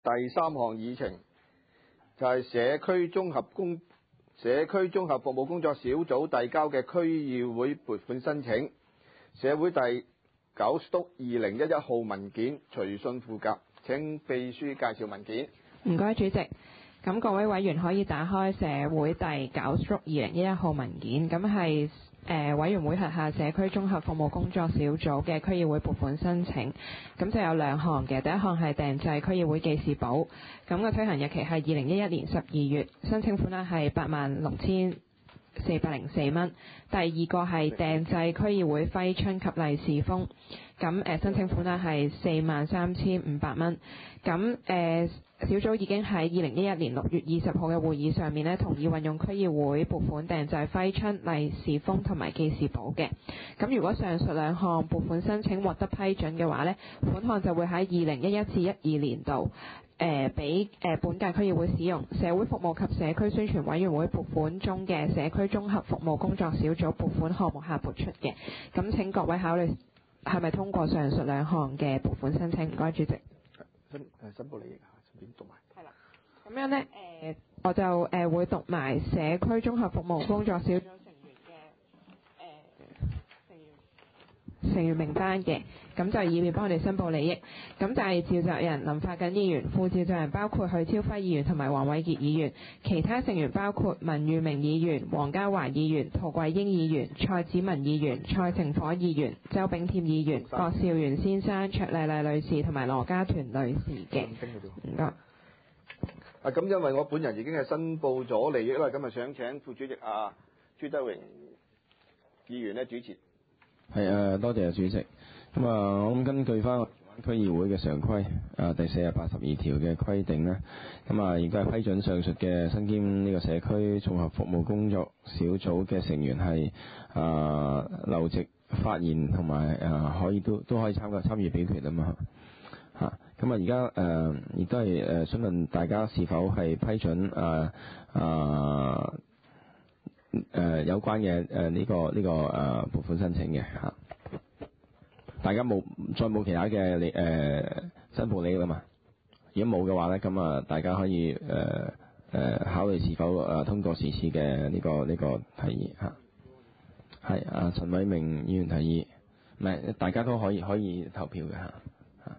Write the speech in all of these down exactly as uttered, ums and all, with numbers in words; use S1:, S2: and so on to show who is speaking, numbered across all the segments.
S1: 第三項議程就係社區綜合公社區綜合服務工作小組遞交嘅區議會撥款申請，社會第九督二零一一號文件隨信附夾，請秘書介紹文件。
S2: 唔該，主席。咁各位委員可以打開社會第九督二零一一號文件，咁係誒委員會轄下社區綜合服務工作小組嘅區議會撥款申請，咁就有兩項嘅。第一項係訂製區議會記事簿，咁個推行日期係二零一一年十二月，申請款額係八萬六千四百零四蚊。第二個係訂製區議會揮春及利是封，咁誒申請款額係四萬三千五百蚊。咁誒小組已經喺二零一一年六月二十號嘅會議上面咧，同意運用區議會撥款訂製揮春、利是封同埋記事簿嘅。咁如果上述兩項撥款申請獲得批准嘅話咧，款項就會喺二零一一至一二年度誒俾誒本屆區議會使用。社會服務及社區宣傳委員會撥款中嘅社區綜合服務工作小組撥款項目下撥出嘅。咁請各位考慮係咪通過上述兩項嘅撥款申請？唔該，主席。
S1: 申誒申報利益啊，順便讀埋。
S2: 係啦，咁樣咧誒、呃，我就誒、呃、會讀埋社區綜合服務工作小組成員嘅誒、呃、成員成員名單嘅，咁就以便幫我哋申報利益。咁就係召集人林發瑾議員，副召集人包括許超輝議員同埋黃偉傑議員，其他成員包括文裕明議員、黃家華議員、陶桂英議員、蔡子文議員、蔡成火議員、周炳添議員、郭兆元先生、卓麗麗女士同埋羅家團女士嘅。唔該。
S1: 啊，咁因為我本人已經係申報咗利益啦，咁啊想請副主席啊朱德榮議員咧主持。
S3: 係誒，多謝主席。咁啊，我諗根據翻區議會嘅常規啊第四百八十二條嘅規定咧，咁啊亦都係批准上述嘅身兼呢個社區綜合服務工作小組嘅成員係啊留席發言同埋啊可以都都可以參加參與表決啊嘛嚇。咁啊而家誒亦都係誒想問大家是否係批准啊啊誒、呃、有關嘅誒呢個呢、這個誒撥款申請嘅嚇，大家冇再冇其他嘅你誒申報利益啦嘛？如果冇嘅話咧，咁啊大家可以誒誒、呃呃、考慮是否誒通過是次嘅呢個呢、這個提議嚇。係啊，陳偉明議員提議，唔係大家都可以可以投票嘅嚇嚇。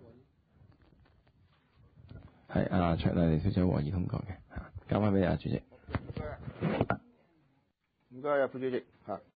S3: 係啊，卓麗麗小姐和議通過嘅嚇，交翻俾阿主席。
S1: 唔該啊，副主席嚇。